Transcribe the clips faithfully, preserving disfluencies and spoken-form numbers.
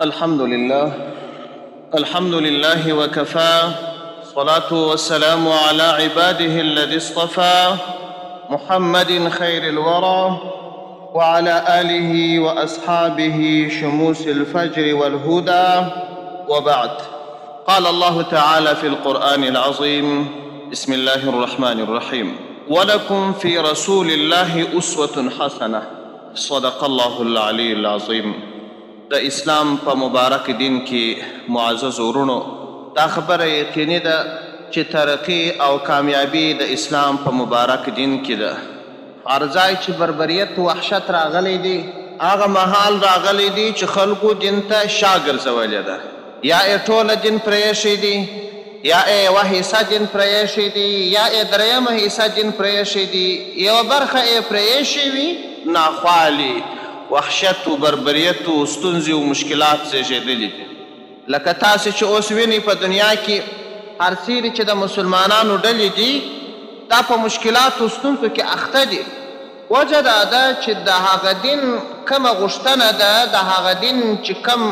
الحمد لله الحمد لله وكفى الصلاة والسلام على عباده الذي اصطفى محمد خير الورى وعلى آله وأصحابه شموس الفجر والهدى وبعد. قال الله تعالى في القرآن العظيم: بسم الله الرحمن الرحيم: ولكم في رسول الله أسوة حسنة. صدق الله العلي العظيم. د اسلام په مبارک دین کې معزز ورونو، دا خبره یقیني ده چې ترقی او کامیابی د اسلام په مبارک دین کې ده. هر ځای چې بربریت وحشت راغلی دی، هغه مهال راغلی دی چې خلکو دین ته شا ګرځولې ده. یا یې ټوله دین پرېښی دی، یا یې یوه حصه دین پرېښی دی، یا یې درېیمه حصه دین پرېښی دی، یوه برخه یې پرېښی وي. ناخوالي، وحشت و بربریت و ستونزې و مشکلات زیږېدلي دي. لکه تاسې چې اوس وینئ په دنیا کې هر چیرې چې د مسلمانانو ډلې دي، دا په مشکلاتو و ستونزو کې اخته دي. وجه دا ده چې د هغه دین کومه غوښتنه ده، د هغه دین چې کوم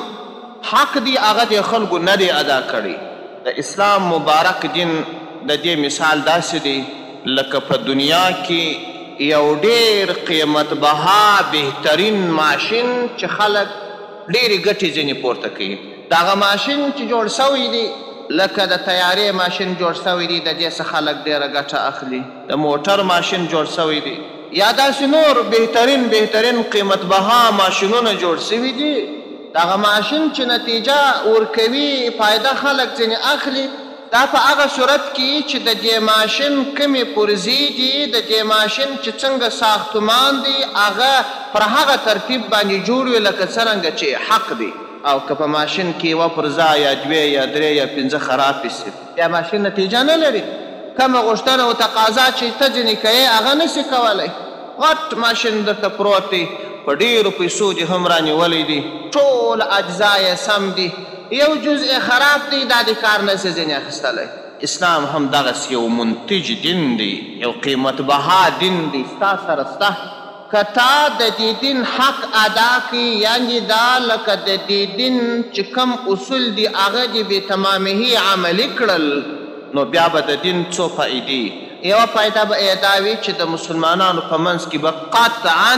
حق دی، هغه د خلکو نه دی ادا کړی. د اسلام مبارک دین د دې مثال داسې دی لکه په دنیا کې یو ډیر قیمت بها بهترین ماشین چې خلک ډیرې ګټې ځینې پورته کوي. د هغه ماشین چې جوړ سوی دی لکه د تیارې ماشین جوړ سوی دی، د دې څه خلک ډیره ګټه اخلي. د موټر ماشین جوړ سوی دی، یا داسې نور بهترین بهترین قیمت بها ماشینونه جوړ سوي دي. د هغه ماشین چې نتیجه ورکوي، فایده خلک ځینې اخلي. دا په هغه صورت کې چې د دې ماشین کمې پرزې دي، د دې ماشین چې څنګه ساختمان دی، هغه پر هغه ترتیب باندې جوړ وي لکه څرنګه چې حق دی. او که په ماشین کې یوه پرزه یا دوې یا درې یا پنځه خرابې سي، بیا ماشین نتیجه نه لري. کومه غوښتنه او تقاضا چې ته ځینې کوې، هغه نسي کولی. غټ ماشین درته پروت دی، په ډېرو پیسو دې هم رانیولی دی، ټول اجزا یې سم دي، یو جزء خراب دی، دا د کار نه سي ځینې اخیستلی. اسلام هم دغسې یو منتج دین دی، یو قیمت بها دین دی. ستا سره سته که تا د دې دین حق ادا کړي، یعنې دا لکه د دې دین چې کوم اصول دي هغه دې بې تمامهي عملي کړل، نو بیا به د دین څو فایدې. یوه فایده به یې دا وي چې د مسلمانانو په منځ کې به قطعا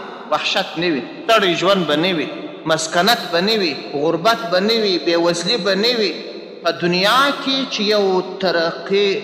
وحشت نه وي، ستړی ژوند به نه وي، مسکنت به نه وي، غربت به نه وي، بېوزلي به نه وي. په دنیا کې چې یو ترقي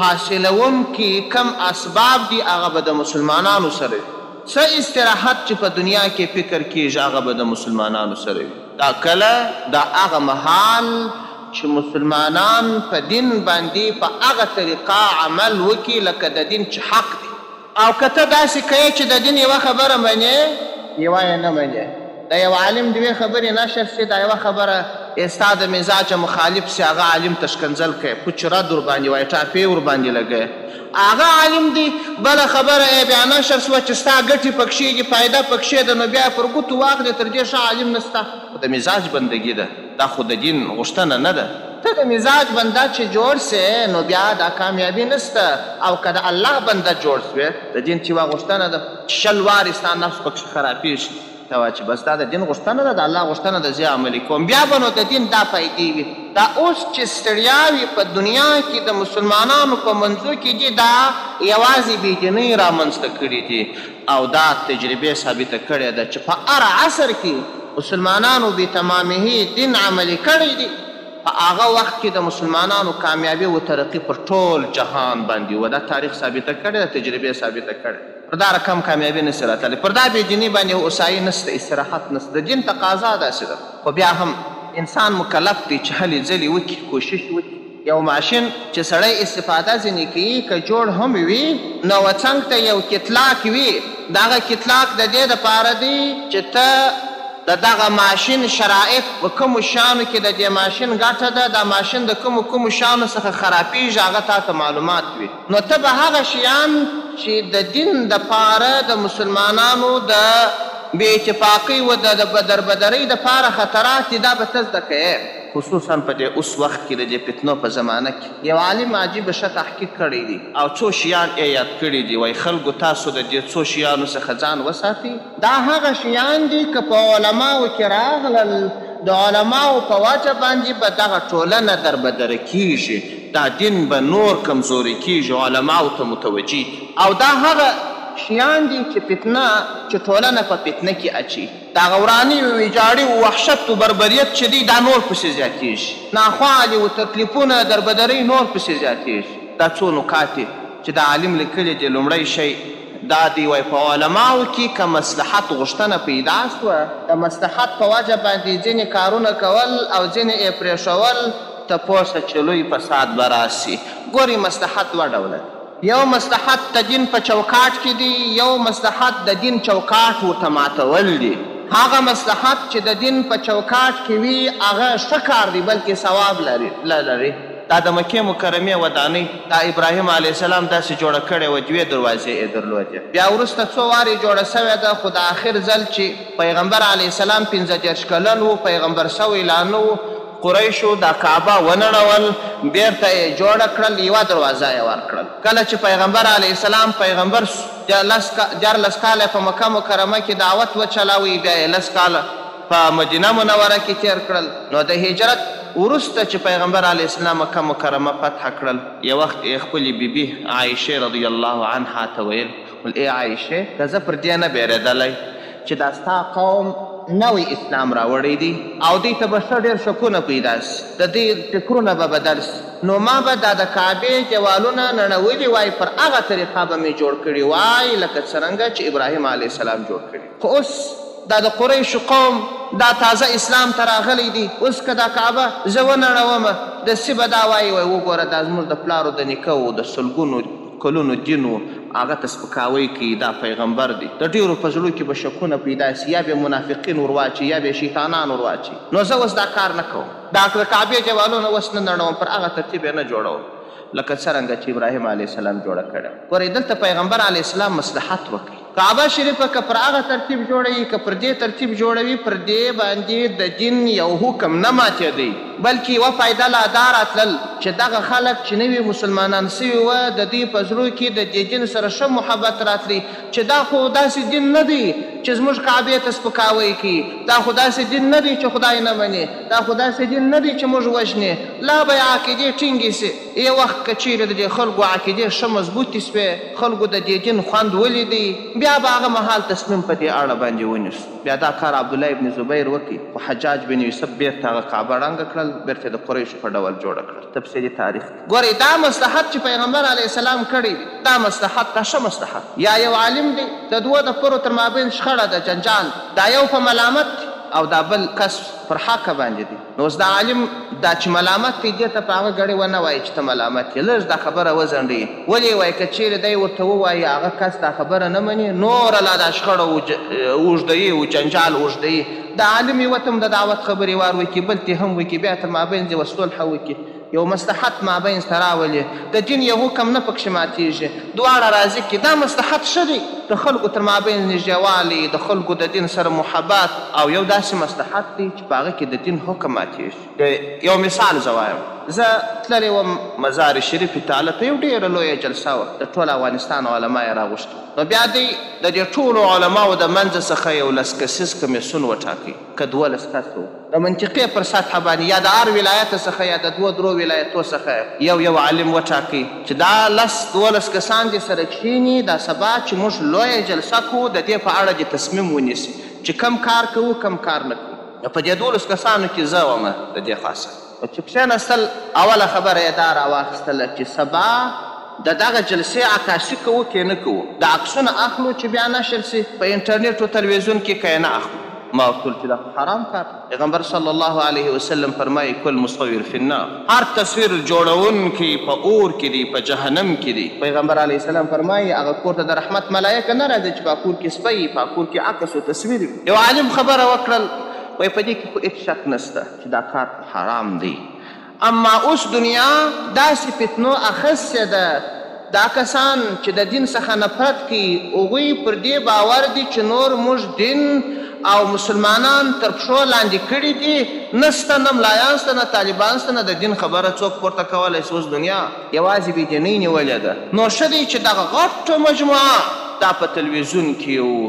حاصلوونکي کم اسباب دي، هغه به د مسلمانانو سره وي. څه استراحت چې په دنیا کې فکر کېږي، هغه به د مسلمانانو سره وي. دا کله دا هغه مهال چې مسلمانان په دین باندې په هغه طریقه عمل وکړي لکه د دین چې حق دی. او که ته داسې کوې چې د دین یوه خبره منې، یوه یې نه منې، د یو عالم دوې خبرې نشر سي، دا یوه خبره ستا د مزاجه مخالف سي، هغه عالم ته ښکنځل کوي، پوچ رد ورباندې وایي، ټاپې ورباندې لګوي. هغه عالم دی بله خبره یې بیا نشر سوه چې ستا ګټې پکښې دي، فایده پکښې ده، نو بیا یې پر ګوتو واخلې، تر دې ښه عالم نسته. خو د مزاج بندګي ده، دا خو د دین غوښتنه نه ده. ته د مزاج بنده چې جوړ سې، نو بیا دا کامیابي نسته. او که د الله بنده جوړ سوې، د دین چې یوه غوښتنه ده چې شل وارې ستا نفس پکښې خرابېږي، ته وایه چې بس دا د دین غوښتنه ده، د الله غوښتنه ده، زه عملي کوم، بیا به نو د دین دا فایدې وي. دا اوس چې ستړیاوې په دنیا کې د مسلمانانو په منځو کې دي، دا یوازې بېدینۍ رامنځته کړي دي. او دا تجربې ثابته کړې ده چې په هر عصر کې مسلمانانو بې تمامهي دین عملي کړی دی. په هغه وخت کې د مسلمانانو کامیابي و ترقي پر ټول جهان باندې و. دا تاریخ ثابته کړې ده، تجربې ثابته کړې. پر دا رقم کامیابي نسي راتللی، پر دا بېدیني باندې هوسایي نسته، استراحت نسته. د دین تقاضا داسې ده. خو بیا هم انسان مکلف دی چې هلې ځلې وکړي، کوشش وکړي. یو ماشین چې سړی استفاده ځینې کوي، که جوړ هم وي، نو څنګ ته یو کتلاک وي، د هغه کتلاک د دې دپاره دی چې ته د دغه ماشین شرایط په کومو شیانو کې د دې ماشین ګټه ده، دا ماشین د کومو کومو شیانو څخه خرابېږي، هغه تا ته معلومات وي. نو ته به هغه شیان چې د دین دپاره د مسلمانانو د بې اتفاقۍ و د دربدرۍ دپاره خطرات دي، دا به ته زده کوې. خصوصا په دې اوس وخت کې د دې فتنو په زمانه کې یو عالم عجیبه ښه تحقیق کړی دی او څو شیان یې یاد کړي دي. وایي خلکو تاسو د دې څو شیانو څخه ځان وساتئ. دا هغه شیان دي که په علماو کې راغلل د علماو په وجه باندې به دغه ټولنه دربدره کیږي، دا دین به نور کمزوری کیږي، علماو ته متوجي. او دا هغه شیان دي چې فتنه چې ټولنه په فتنه کې اچي، دغه وراني ویجاړي و وحشت و بربریت چې دی دا نور پسې زیاتېږي، ناخوالې و تکلیفونه دربدرۍ نور پسې زیاتېږي. دا څو نکات دي چې د عالم لیکلي دي. لومړی شی دا دی وایي په علماو کې که مصلحت غوښتنه پیدا سوه، د مصلحت په وجه باندې ځینې کارونه کول او ځینې یې پرېښول، تپوسه چې لوی فساد به راسي. ګورئ مصلحت دوه ډوله، یو مصلحت د دین په چوکاټ کې دی، یو مصلحت د دین چوکاټ ورته ماتول دی. هغه مصلحت چې د دین په چوکاټ کې وي هغه ښه کار دی بلکې ثواب لري. دا د مکې مکرمې ودانۍ دا ابراهیم علیه السلام داسې جوړه کړې وه، دوې دروازې یې درلودې. بیا وروسته څو وارې جوړه سوې ده، خو د آخر ځل چې پیغمبر علیه السلام پنځه دېرش کلن و، پیغمبر سوی لا نه و، قریشو دا کعبه ونړول، بیرته یې جوړه کړل، یوه دروازه یې ورکړل. کله چې پیغمبر علیه السلام پیغمبر دیارلس کاله په مکه مکرمه کې دعوت وچلاوی، بیا یې لس کاله په مدینه منوره کې تیر کړل. نو د هجرت وروسته چې پیغمبر علیه السلام مکه مکرمه فتح کړل، یو وخت یې خپلې بیبي عایشې رضی الله عنها ته ویل، ول ای عایشې که زه پر دې نه بیرېدلی چې دا ستا قوم نوی اسلام راوړی دی او دوی ته به ښه ډېر شکونه پیدا سي، د دې فکرونه به بدل سي، نو ما به دا د کعبې دیوالونه نړولي وای، پر هغه طریقه به مې جوړ کړي وای لکه څرنګه چې ابراهیم علیه السلام جوړ کړي. خو اوس دا د قریشو قوم دا تازه اسلام ته راغلی دی، اوس که دا کعبه زه ونړومه داسې به دا وایي وایي وګوره دا زموږ د پلارو د نیکه و د سلګونو کلونو دین و، هغه ته سپکاوی کوي، دا پیغمبر دی. د ډېرو په زړو کې به شکونه پیدا سي، یا به منافقین ورواچي یا به شیطانان ورواچي. نو زه اوس دا کار نه کوم، دا د کعبې دیوالونه اوس نه نړوم، پر هغه ترتیب یې نه جوړوم لکه څرنګه چې ابراهیم علیه السلام جوړه کړې. ګورئ دلته پیغمبر علیه السلام مصلحت وکړي. کعبه شریفه که پر هغه ترتیب جوړوي که پر دې ترتیب جوړوي، پر دې باندې د دین یو حکم نه ماتېدی، بلکې یوه فایده لا دا راتلل چې دغه خلک چې نوي مسلمانان سوي وه د دوی په زړو کې د دې دین سره ښه محبت راتلی چې دا خو داسې دین نه دی چې زموږ کعبې ته سپکاوی کوي، دا خو داسې دین نه دی چې خدای نه مني، دا خو داسې دین نه دی چې موږ وژنې. لا به یې عقیدې ټینګې سي. یو وخت که چیرې د دې خلکو عقیدې ښه مضبوطې سوې، خلکو د دې دین خوند ولیدی، بیا به هغه مهال تصمیم په دې اړه باندې ونیسو. بیا دا کار عبدالله ابن زبیر وکړي، خو حجاج بن یوسف بیرته هغه کعبه ړنګه کړل، بیرته د قریشو په ډول جوړه کړل. تفصیلي تاریخ ګورئ، دا مصلحت چې پیغمبر علیه السلام کړی دا مصلحت دا ښه مصلحت. یا یو عالم دی د دوو د پرو تر مابین شخړه ده، جنجال، دا یو په ملامت او دا بل کس پر حقه باندې دی. نو اوس دا عالم دا چې ملامت دی دې ته په هغه ګړې ونه وایي چې ته ملامت یې، لږ دا خبره وځنډوي. ولې وایي که چیرې دی ورته ووایي هغه کس دا خبره نه مني، نوره لا دا شخړه اوږدوي او جنجال اوږدوي. دا عالم یې ورته هم د دعوت خبرې وار وکړي، بل ته هم وکړي، بیا تر مابین یې صلح وکړي، یو مصلحت مابین ته راولي، د دین یو حکم نه پکښې ماتېږي، دواړه راضي کړي. دا مصلحت ښه دی، د خلکو تر مابین نږدېوالی، د خلکو د دین سره محبت، او یو داسې مصلحت دی چې په هغه کې د دین حکم ماتېږي. یو مثال زه وایم، زه تللی وم مزار شریفې ته، هلته یو ډېره لویه جلسه وه، د ټول افغانستان علما یې راغوښتي. نو بیا دوی د دې ټولو علماو د منځه څخه یو لس کسیز کمیسیون وټاکي، که دولس کس و، د منطقې پر سطحه باندې یا د هر ولایت څخه یا د دوه درو ولایتو څخه یو یو عالم وټاکي چې دا لس دولس کسان دې سره کښېني، دا سبا چې موږ لویه جلسه کوو د دې په اړه دې تصمیم ونیسي چې کم کار کوو کم کار نه کوو. په دې دولس کسانو کې زه ومه د دې خاصه. چې کښېنستل، اوله خبره یې دا راواخیستله چې سبا د دغه جلسې عکاسي کوو که نه کوو، د عکسونه اخلو چې بیا نشر سي په انټرنیټ او تلویزیون کې که یې نه اخلو. ما ورته چې دا حرام کار. پیغمبر صلی الله علیه وسلم فرمایي کل مصور فی النار، هر تصویر جوړونکی په اور کې دی، په جهنم کې دی. پیغمبر علیه السلام فرمایي هغه کور ته د رحمت ملایکه نه راځي چې په کور کې سپی، په کور کې عکس او تصویر وي. یو عالم خبره وکړل، وایي په دې کې خو هېڅ شک نشته چې دا کار حرام دی، اما اوس دنیا داسې فتنو اخیستې ده، دا کسان چې د دین څخه نفرت کوي هغوی پر دې باور دي چې نور موږ دین او مسلمانان تر پښو لاندې کړي دي، نسته نه ملایان سته نه طالبان سته نه د دین خبره څوک پورته کولی شي. اوس دنیا یوازې بېدینۍ نیولې ده. نو ښه دی چې دغه غټه مجموعه دا په تلویزیون کې او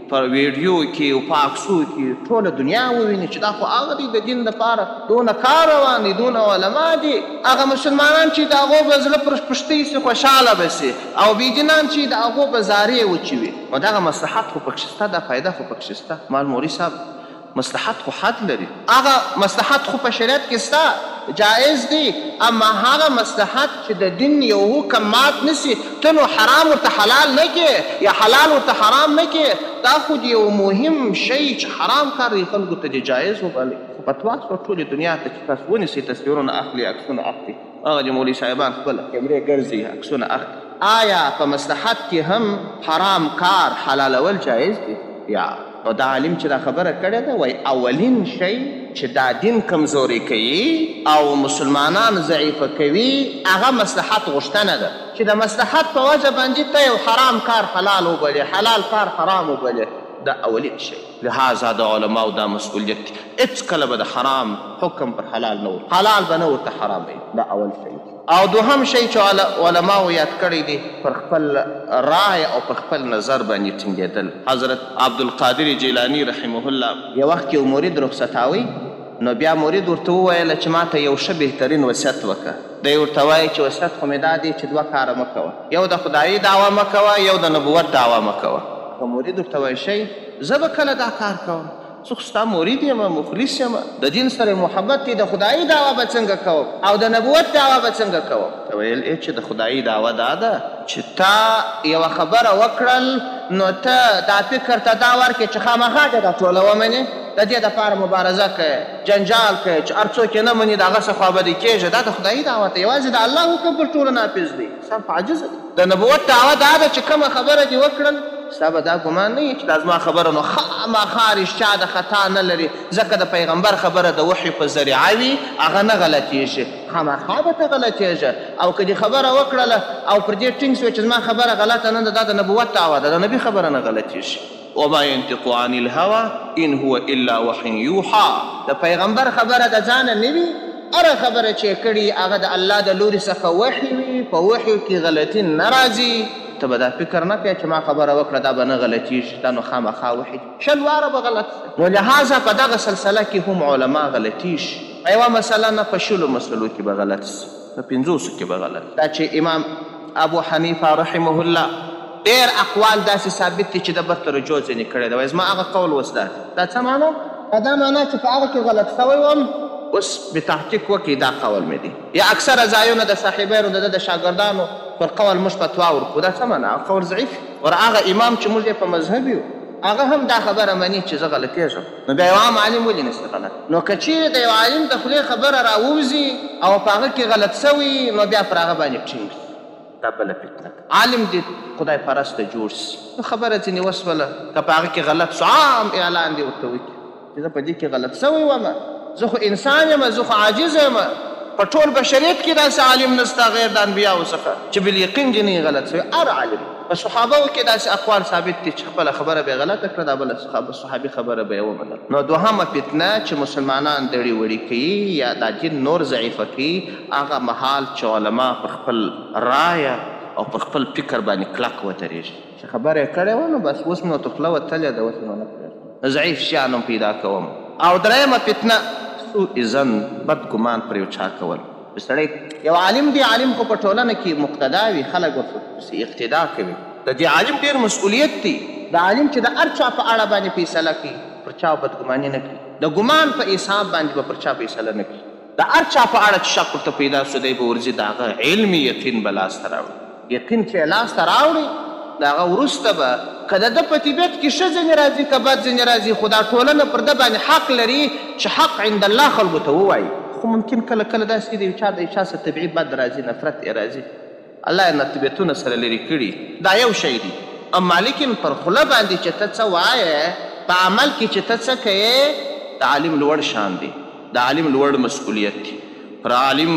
په ویډیو کې او په عکسو کې ټوله دنیا وویني چې دا خو هغه دی د دین دپاره دونه کار روان دی دونه علما دي هغه مسلمانان چې د هغو به زړه پر پشتۍ سي خوشحاله به سي او بېدینان چې د هغو به زارې وچې وي نو دغه مصلحت خو پکښې شته دا فایده خو پکښې شته مال موري صاحب مصلحت خو حد لري هغه مصلحت خو په شریعت کې شته جایز دی اما هغه مصلحت چې د دین یو حکم مات نسي ته نو حرام ورته حلال نه کې یا حلال ورته حرام نه کې دا خو د یو مهم شی چې حرام کار دی خلکو ته د جایز وبالي خو فتوا شوه ټولې دنیا ته چې تاسو ونیسئ تصویرونه اخلي عکسونه اخلي هغه چې مولوي صاحبان خپله کیمرې ګرځي عکسونه اخلي آیا په مصلحت کې هم حرام کار حلالول جایز دی یا نو دا عالم چې دا خبره کړې ده وایي اولین شی چې دا دین کمزوري کوي او مسلمانان ضعیفه کوي هغه مصلحت غوښتنه ده چې د مصلحت په وجه باندې ته یو حرام کار حلال وبلې حلال کار حرام وبلې دا اولین شی لهذا د علماو دا مسؤلیت دی هېڅکله به د حرام حکم پر حلال نه حلال به نه ورته حراموي دا اول شی او دوهم شی چې علماو یاد کړی دی پر خپل رای او پر خپل نظر باندې ټینګېدل حضرت عبدالقادر جیلانی رحمه الله یو وخت یو مرید رخصتاوي نو بیا مرید ورته وویله چې ما ته یو ښه بهترین وصیت وکړه دی ورته وایي چې وصیت خو مې دا دی چې دوه کاره مه کوه یو د خدایي دعوه مه کوه یو د نبوت دعوه مه کوه که مرید ورته وایي شی زه به کله دا کار کوم زه خو ستا مرید یم مخلص یم د دین سره محبت دی د خدایي دعوه به څنګه کوم او د نبوت دعوه به څنګه کوم ته ویل ای چې د خدایي دعوه دا ده چې تا یوه خبره وکړل نو ته دا فکر ته دا ورکړې چې خامخا دې دا ټوله ومنې د دې دپاره مبارزه کوې جنجال کوې چې هر څوک یې نه مني د هغه څه خوابدي کېږي دا د خدایي دعوه ته یوازې د الله حکم پر ټوله نافظ دی سم په عاجزه دی د نبوت دعوه دا ده چې کومه خبره دې وکړل ستا به دا ګمان نه وي چې دا زما خبره نو خامخا رښتیا د خطا نه لري ځکه د پیغمبر خبره د وحي په ذریعه وي هغه نه غلطېږي خامخا به ته غلطېږي او که دې خبره وکړله او پر دې ټینګ شوې چې زما خبره غلطه نه ده دا د نبوت دعوه ده د نبي خبره نه غلطېږي وما ينطق عن الهوى ان هو الا وحي يوحى د پیغمبر خبره د ځانه نه وي هره خبره چې کړي هغه د الله د لوري څخه وحي وي په وحي کې غلطي نه راځي ته به دا فکر نه کوې چې ما خبره وکړه دا به نه غلطېږي دا نو خامخا وحي شل واره به غلط نو لهذا په دغه سلسله کې هم علما غلطېږي په یوه مسله نه په شلو مسلو کې به غلط سي په پنځوسو کې به غلط دا چې امام ابو حنیفه رحمه الله ډېر اقوال داسې ثابت دي چې د برته رجوع ځینې کړی دی وایي زما هغه قول اوس دا دا څه معنا دا معنا چې په هغه کې غلط شوی وم اوس بتحقیق وکړي دا قول مې دی یا اکثره ځایونه د صاحبینو د ده د شاګردانو پر قول موږ فتوا ورکړو دا څه معنا هغه قول ضعیف ور هغه امام چې موږ یې په مذهب یو هغه هم دا خبره مني چې زه غلطېږم نو بیا یو عام عالم ولې نسي غلط نو که چیرې د یو عالم د خولې خبره راووځي او په هغه کې غلط سوي نو بیا پر هغه باندې ټینګ دا بله فتنه عالم دې خدای پرسته جوړ سي نو خبره ځینې وسوله که په هغه کې غلط سو عام اعلان دې ورته وکړي چې زه په دې کې غلط سوی ومه زه خو انسان یم زه خو عاجز یم په ټول بشریت کې داسې عالم نسته غیر د انبیاو څخه چې بالیقین دې نه غلط سوی هر عالم په صحابهو کې داسې اقوال ثابت دي چې خپله خبره به یې غلطه کړه دا بله صحابي خبره به یې ومنله نو دوهمه فتنه چې مسلمانان دړې وړې کوي یا دا دین نور ضعیفه کوي هغه مهال چې علما پر خپل رایه او پر خپل فکر باندې کلک ودرېږي چې خبره یې کړې وه نو بس اوس مې ورته خوله وتلې ده اوس مې ونه پرېږدم ضعیف شیان هم پیدا کوم او درېیمه فتنه سوء ظن بد ګمان پر یو چا کول سړی یو عالم دی عالم خو په ټولنه کې مقتدا وي خلک ورپسې اقتدا کوي د دې عالم ډېر مسؤلیت دی د عالم چې د هر چا په اړه باندې فیصله کوي پر چا بدګماني نه کوي د ګمان په حساب باندې به پر چا فیصله نه کوي د هر چا په اړه چې شک ورته پیدا سو دی به ورځي د هغه علمي یقین به لاسته راوړي یقین چې لاسته راوړي د هغه وروسته به که د ده په طبیعت کې ښه ځینې راځي که بد ځینې راځي خو دا ټولنه پر ده باندې حق لري چې حق عند الله خلکو ته ووایي خو ممکن کله کله داسې د یو چا د یو چا څه طبیعي بد راځي نفرت یې راځي الله یې نه طبیعتونه سره لرې کړي دا یو شی دی اما لیکن پر خوله باندې چې ته څه وایې په عمل کې چې ته څه کوې د عالم لوړ شان دی د عالم لوړ مسؤلیت دی پر عالم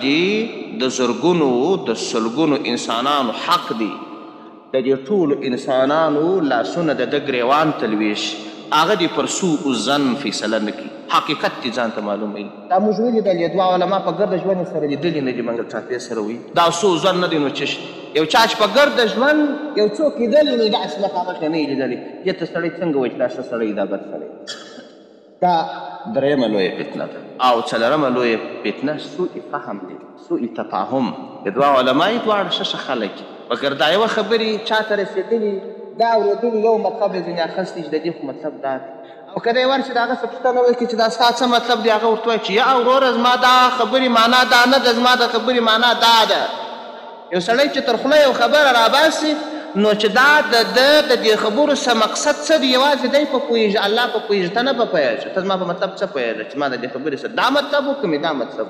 باندې د زرګونو د سلګونو انسانانو حق دی د دې ټولو انسانانو لاسونه د ده ګریوان ته لویشي هغه دې پر سوء الظن فیصله نه کړي حقیقت دې ځان ته معلوم وي دا موږ ولیدل یې دوه علما په ګرده ژوند یې سره لیدلي نه دي موږ چاپې سره وي دا سوء ظن نه دی نو څه یو چا چې په ګرده ژوند یو څوک لیدلي نو داسې لکه هغه نه یې لیدلي دې ته سړی څنګه وایي چې دا ښه سړی دا بد سړی دا درېیمه لویه فتنه ده او څلورمه لویه فتنه سوء فهم دی سوء تفاهم د دوه علما یې دواړه ښه ښه خلک مګر دا یوه خبرې چا ته رسېدلي دا اورېدلي یو مطلب یې ځینې اخیستی چې د دې خو مطلب دا دی او که دی ورشي د هغه څه پوښتنه وکړي چې دا ستا څه مطلب دی هغه ورته وایي چې یا وروره زما دا خبرې معنا دا نه ده زما د خبرې معنا دا ده یو سړی چې تر خوله یو خبره راباسي نو چې دا د ده د دې خبرو څه مقصد څه دی یوازې دی په پوهېږي الله په پوهېږي ته نه په پوهېږي ته زما په مطلب څه پوهېږه چې ما د دې خبرې څه دا مطلب وکړم دا مطلب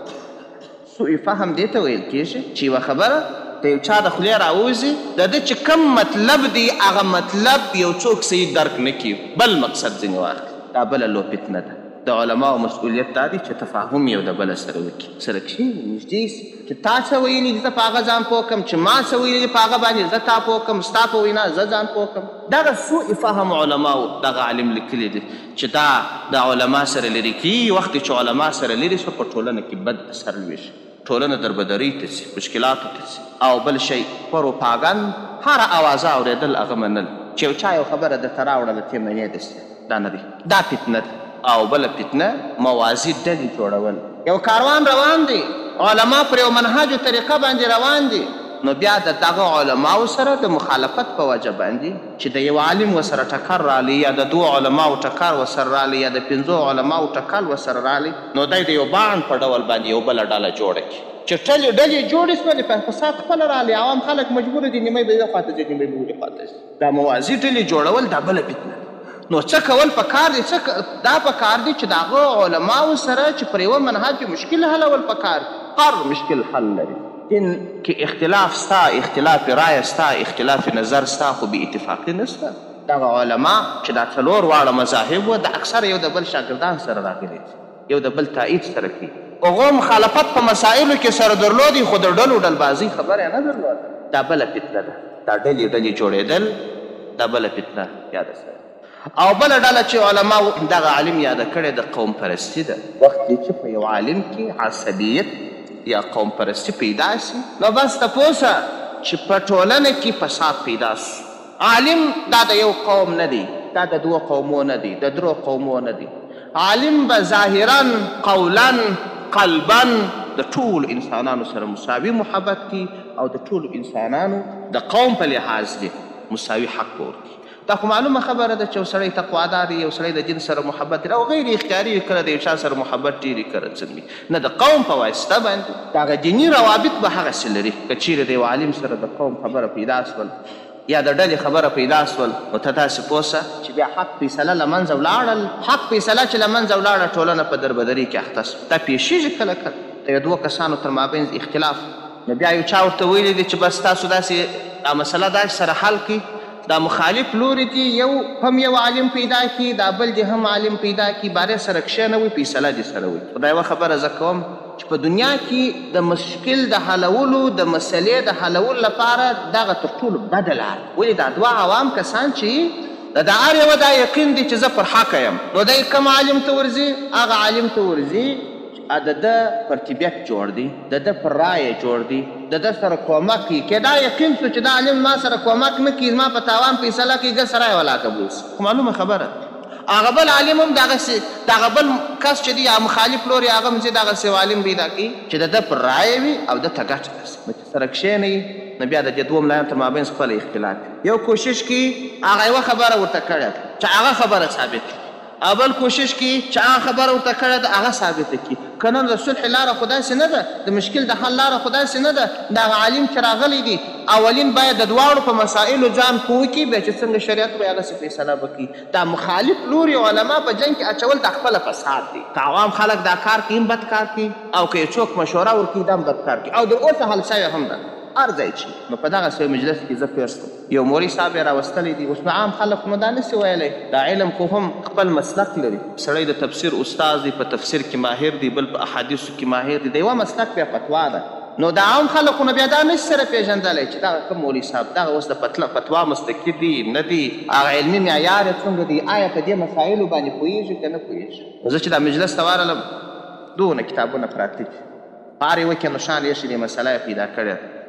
سوء فهم دې ته ویل کېږي چې یوه خبره د یو چا د خولې راوځي د ده چې کم مطلب دی هغه مطلب یو څوک صحیح درک نه کړي بل مقصد ځینې واخلي دا بله لو فتنه ده د علماو مسؤلیت دا دی چې تفاهم یو د بله سره وکړي سره کښېني نږدې سي چې تا څه ویلي دي زه په هغه ځان پوه کړم چې ما څه ویلي دي په هغه باندې زه تا پوه کړم ستا په وینا زه ځان پوه کړم دغه سوء فهم علماو دغه عالم لیکلی دی چې دا د علما سره لرې کېږي وخت چې علما سره لرې شوه په ټولنه کې بد اثر لویږي ټولنه دربدرۍ ته ځي مشکلاتو ته ځي او بل شی پروپاګند هره اوازه اورېدل هغه منل چې یو چا یو خبره درته راوړله ته یې منې دسې دا نه دی دا فتنه ده او بله فتنه موازي ډلې جوړول یو کاروان روان دی علما پر یو منهجو طریقه باندې روان دي نو بیا د دغه علماو سره د مخالفت په وجه باندې چې د یو عالم ورسره ټکر رالی یا د دوو علماو ټکر ورسره رالی یا د پنځو علماو ټکر ورسره رالی نو دی د یو باند په ډول باندې یو بله ډله جوړه کړي چې ټلې ډلې جوړې شولې په فساد خپله رالی عوام خلک مجبور دي نیمۍ به یوې خواته ځي نیمۍ به بلې خواته ځي دا موازي ډلې جوړول دا بله فتنه نو څه کول پکار دی څه دا پکار دی چې د هغو علماو سره چې پر یوه منهج مشکل حلول پکار دی هر مشکل حل لري دین کې اختلاف ستا اختلاف رایه ستا اختلاف نظر ستا خو بې اتفاقي نشته دغه علما چې دا څلور واړه مذاهب وه د اکثره یو د بل شاګردان سره راغلي یو د بل تایید سره کوي هغو مخالفت په مسایلو کې سره درلودي خو د ډلو ډلبازي خبره نه درلوده دا بله فتنه ده دا ډلې ډلې جوړېدل دا بله فتنه یاده سره او بله ډله چې علماو دغه عالم یاده کړې د قوم پرستي ده وخت چې په یو عالم کې عصبیت یا قوم پرستی پیدا سي نو بس تپوسه چې په ټولنه کې فساد پیدا سي عالم دا د یو قوم نه دی دا د دوه قومو نه دی د درو قومو نه دی عالم به ظاهرا قولا قلبا د ټولو انسانانو سره مساوي محبت کی او د ټولو انسانانو د قوم په لحاظ دی مساوي حق ورکړي دا خو معلومه خبره ده چې یو سړی تقوادار یو سړی د جن سره محبت او غیر اختیاري کله د یو چا سره محبت ډېرې کله څه نه د قوم په واسطه باندې دغه دیني روابط به هغسې لري که چیرې د یو عالم سره د قوم خبره پیدا سول یا د ډلې خبره پیدا سول نو ته داسې پوه سه چې بیا حق فیصله له منځه ولاړل حق فیصله چې له منځه ولاړه ټولنه په دربدري کې اخته سوه دا پیښېږي کله کله د یو دوه کسانو تر مابین اختلاف نو بیا یو چا ورته ویلی دی چې بس تاسو داسې دا مسله داسې سره حل کړي دا مخالف لوري دي یو هم یو عالم پیدا کی دا بل دې هم عالم پیدا کی بارې سره کښېنوئ فیصله دې سره وي خو دا یوه خبره زه کوم چې په دنیا کې د مشکل د حلولو د مسلې د حلولو لپاره دغه تر ټولو بده لار ولې دا دوه عوام کسان چې د هر یوه دا یقین دی چې زه پر حقه یم نو دی کوم عالم ته ورځي هغه عالم ته ورځي د ده پر طبیعت جوړ دی د ده پر رایه جوړ دی د ده سره کومک کوي که دا یقین سو چې دا عالم ما سره کومک نه کوي زما په تاوان فیصله کوي ګه سرای ولاکه بوس خو معلومه خبره هغه بل عالم هم دغسې دغه بل کس چې دی یا مخالف لوري هغه هم چې دغسې عالم پیدا کوي چې د ده پر رایه وي او ده ته ګټه رسي چې سره کښېنوي نو بیا د دې دوه ملایانو تر مابین خپله اختلاف یو کوشش کوي هغه یوه خبره ورته کړې چې هغه خبره ثابت کړي اول کوشش کی چې هغه خبره ورته کړې ده هغه ثابته کړي که نه د صلح لاره خو داسې نه ده د مشکل د حل لاره خو داسې نه ده د هغه عالم چې راغلی دي اولین باید د دواړو په مسایلو ځان پوه کړي بیا چې څنګه شریعت به هغسې فیصله وکړي دا مخالف لوري علما په جنګ کې اچول دا خپله فساد دی که عوام خلک دا کار کوي هم بد کار کوي او که یې څوک مشوره ورکوي دا هم بد کار کوي او د اوسه حل شوی هم ده هر ځای چې نو په دغسې یو مجلس کې زه پېر شوم یو مولي صاحب یې راوستلی دي اوس نو عام خلک نو دا نسي ویلی دا علم خو هم خپل مسلک لري سړی د تفسیر استاد دی په تفسیر کې ماهر دی بل په احادیثو کې ماهر دی د یوه مسلک بیا فتوا ده نو د عام خلکو نه بیا دا نشي سره پېژندلی چې دغه کوم مولي صاحب دغه اوس د فتوا مستقي دي نه دي هغه علمي معیار یې څومره دی آیا په دې مسایلو باندې پوهېږي که نه پوهېږي زه چې دا مجلس ته ورغلم دونه کتابونه پراته دي په هر یوه کې نو شان ایښي دي مسله یې پیدا کړې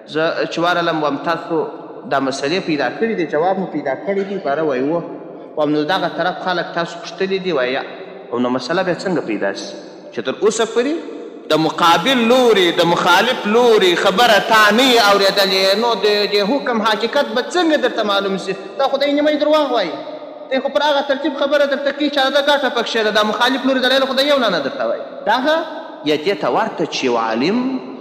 زه چې ورغلم وم تاسو دا مسلې پیدا کړي دي جواب مو پیدا کړی دي باره وایي و وم نو دغه طرف خلک تاسو پوښتلي دي وایي او نو مسله بیا څنګه پیدا شي چې تر اوسه پورې د مقابل لوري د مخالف لوري خبره تا نه یې اورېدلې نو د حکم حقیقت به څنګه درته معلوم شي دا خو دی نیمه درواغ وایي دی خو پر هغه ترتیب خبره درته کوي چې د ګټه پکښې ده دا مخالف لوري دلیل خو د یو نه درته وایي دغه یا دې ته ورته چې یو عالم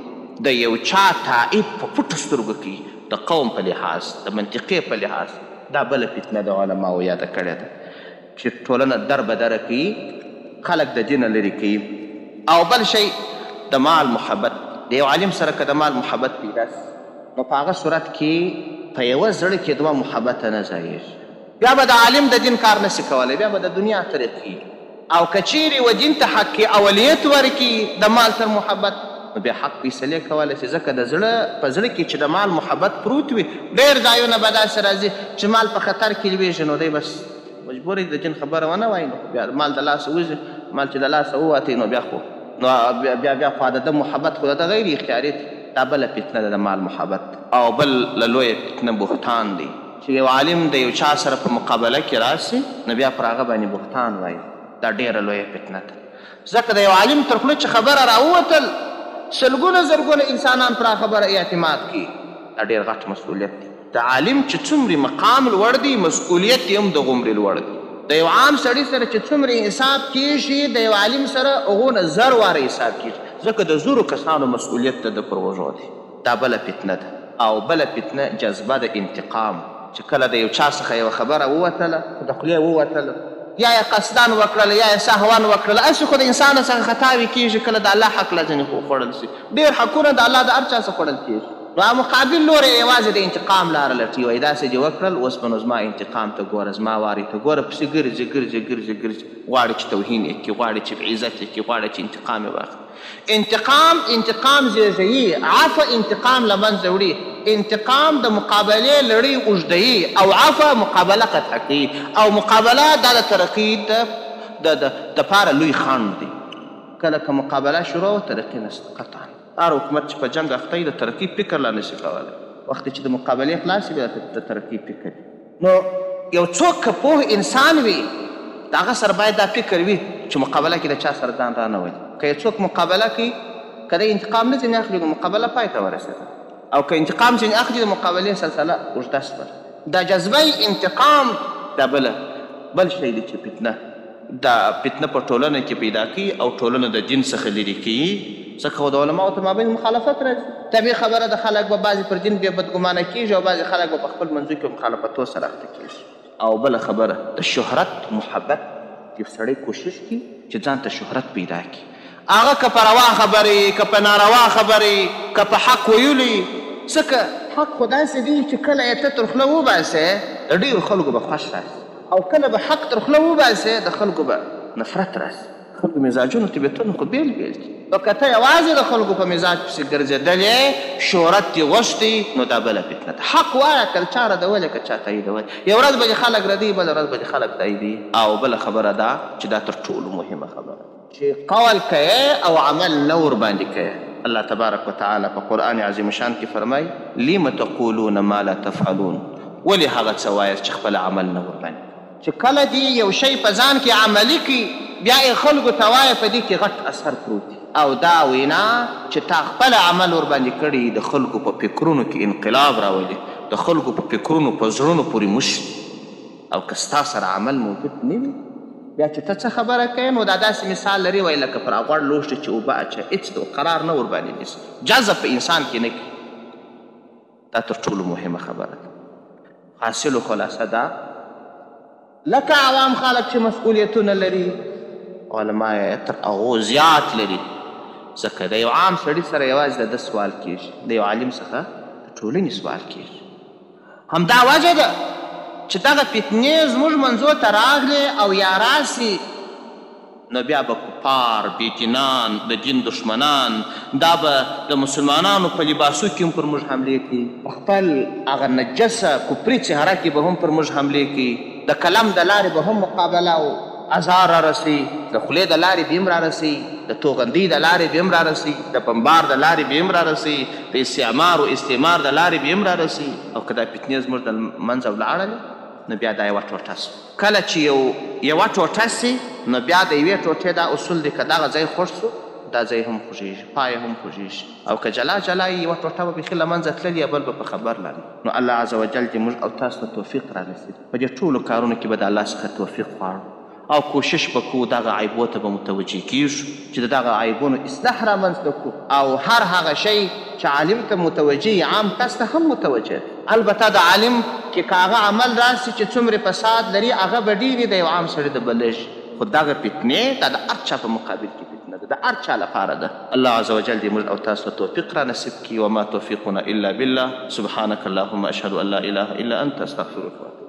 د یو چا تایید په پټو سترګو کوي د قوم په لحاظ د منطقې په لحاظ دا بله فتنه د علماو یاده کړې ده چې ټولنه در بدره کوي خلک د دینه لرې کوي او بل شی د مال محبت د یو عالم سره که د مال محبت پیدا سي نو په هغه صورت کې په یوه زړه کې دوه محبته نه ځایږي بیا به د عالم د دین کار نسي کولی بیا به د دنیا طریق کوي او که چیرې و دین ته حق اولیت ورکړي د مال تر محبت نو بیا حق فیصلې کولی شي ځکه د زړه په زړه کې چې د مال محبت پروت وي ډېر ځایونه به داسې راځي چې مال په خطر کې لویږي نو دی بس مجبور د دین خبره ونه وایي نو بیا مال د لاسه وځي مال چې د لاسه ووتی نو بیا خو نو بیا بیا خو د ده محبت خو د غیر اختیاري دا بله فتنه ده د مال محبت او بل له لویه فتنه بهتان دی چې یو عالم د یو چا سره په مقابله کې راسي نو بیا پر هغه باندې بهتان وایي دا ډېره لویه فتنه ده ځکه د یو عالم تر خوله چې خبره راووتل سلګونه زرګونه انسانان پر خبره اعتماد کوي دا ډېر غټ مسؤلیت دی د عالم چې څومره مقام لوړ دی مسؤلیت یې هم د غومرې لوړ دی د یو عام سړي سره چې څومره حساب کیږي د یو عالم سره هغونه زر واره حساب کیږي ځکه د زرو کسانو مسؤلیت د ده پر وژو دی دا بله فتنه ده او بله فتنه جذبه د انتقام چې کله د یو چا څخه یوه خبره ووتله د خولې ووتله یا یې قصدان وکړله یا یې سهوان وکړله هسې خو د انسان څخه خطاوې کېږي کله د الله حق له ځینې خوړل شي ډېر حقونه د الله د هر چا څخه خوړل کېږي نو مقابل لوری یوازې د انتقام لاره لټوي وایي داسې دې وکړل اوس به نو زما انتقام ته ګوره زما وارې ته ګوره پسې ګرځي ګرځي ګرځي ګرځي غواړي چې توهین یې کړي غواړي چې عزت یې کړي غواړي چې انتقام یې واخلي انتقام انتقام زیږوي عفه انتقام له منځه وړي انتقام د مقابلې لړۍ اوږدوي او عفه مقابله قطع کوي او مقابله دا د ترقي دپاره لوی خنډ دی کله که مقابله شروع ترقي نشته قطعا هر حکومت چې په جنګ اخته وي د ترقي فکر لا نشي کولی وخت چې د مقابلې خلاص وي د ترقي فکر نو یو څوک که پوه انسان وي د هغه سره باید دا فکر وي چې مقابله کې د چا سره ځان را نه ولي که یو څوک مقابله کوي که دی انتقام نه ځینې اخلي نو مقابله پای ته ورسېده او که انتقام ځینې اخلي د مقابلې سلسله اوږده شوه دا جذبه انتقام دا بله بل شی دی چې فتنه دا فتنه په ټولنه کې پیدا کوي او ټولنه د دین څخه لرې کوي ځکه خو د علماو تر مابین مخالفت راځي طبیعي خبره د خلک به بعضې پر دین بیا بدګمانه کېږي او بعضې خلک به په خپل منځو کې مخالفتو سره اخته کېږي او بله خبره د شهرت محبت یو سړی کوشش کوي چې ځان ته شهرت پیدا کړي هغه که په روا خبرې که په ناروا خبرې که په حق ویلي ځکه حق خو داسې دی چې کله یې ته تر خوله وباسې د ډېرو خلکو به خوښ راسي او کله به حق تر خوله وباسې د خلکو به نفرت راسي خلکو مزاجونو طبیعتونه خو بیل بیل دي نو که ته یوازې د خلکو په مزاج پسې ګرځېدلې شهرت دې غوښتي نو دا بله فتنه ده حق وایه که چا ردولی که چا تاییدولی یو ورځ به دې خلک ردوي بله ورځ به دې خلک تاییدوي او بله خبره ده چې دا تر ټولو مهمه خبره چې قول کوې او عمل نه ورباندې کوې الله تبارک وتعالی په قرآن عظیم شان کې فرمایي لم تقولون ما لا تفعلون ولې هغه څه وایاست چې خپل عمل نه ورباندې چې کله دې یو شی په ځان کې عملي کړي بیا یې خلکو ته وایه په دې کې غټ اثر پروت دی او دا وینا چې تا خپل عمل ورباندې کړي د خلکو په فکرونو کې انقلاب راولي د خلکو په فکرونو په زړونو پورې مشي او که ستا سره عمل موجود نه وي بیا چې ته څه خبره کوې نو دا داسې مثال لري وایي لکه پر غوړ لوښته چې اوبه اچه هېڅ قرار نه ورباندې نیسي جذب په انسان کې نه کړي دا تر ټولو مهمه خبره ده حاصلو خلاصه ده لکه عوام خلک چې مسؤلیتونه لري علما یې تر هغو زیات لري ځکه د یو عام سړي سره یوازې د ده سوال کېږي د یو عالم څخه د ټولنې سوال کېږي همدا وجه ده چې دغه فتنې زموږ منځو ته راغلې او یا راسي نو بیا به کفار بېدینان د دین دشمنان دا به د مسلمانانو په لباسو کې هم پر موږ حملې کوي په خپل هغه نجسه کفري چهره کې به هم پر موږ حملې کوي د کلم د لارې به هم مقابله ازار را رسي، د خولې د لارې به هم را رسي، د توغندۍ د لارې به هم را رسي، د بمبار د لارې به هم را رسي، د استعمار و استعمار د لارې به هم را رسي. او که دا فتنې زموږ د منځه ولاړلې نو بیا دا یوه ټوټه سو. کله چې یو یوه ټوټه سي نو بیا د یوې ټوټې دا اصول دی که دغه ځای خوښ سو دا ځای هم خوږېږي، پای هم خوږېږي. او که جلا جلا یې یوه ټوټه به بیخي له منځه تللې یا بل به په خبر لاندې. نو الله عز وجل دې موږ او تاسو ته توفیق را نصیب. په دې ټولو کارونو کې به د الله څخه توفیق غواړو او کوشش به کوو دغه عیبو ته به متوجه کیږو چې د دغه عیبونو اصلاح رامنځته کړو. او هر هغه شی چې عالم ته متوجه عام کس ته هم متوجه. البته د عالم کې که هغه عمل راسي چې څومره فساد لري هغه به ډېر د یو عام سړي د بلږ. خو دغه فتنې دا د هر چا په مقابل کې فتنه ده، د هر چا لپاره ده. الله عز وجل دې موږ او تاسو ته توفیق را نصیب کړي. وما توفیقنا الا بالله. سبحانك اللهم اشهد ان لا اله الا انت استغفرك.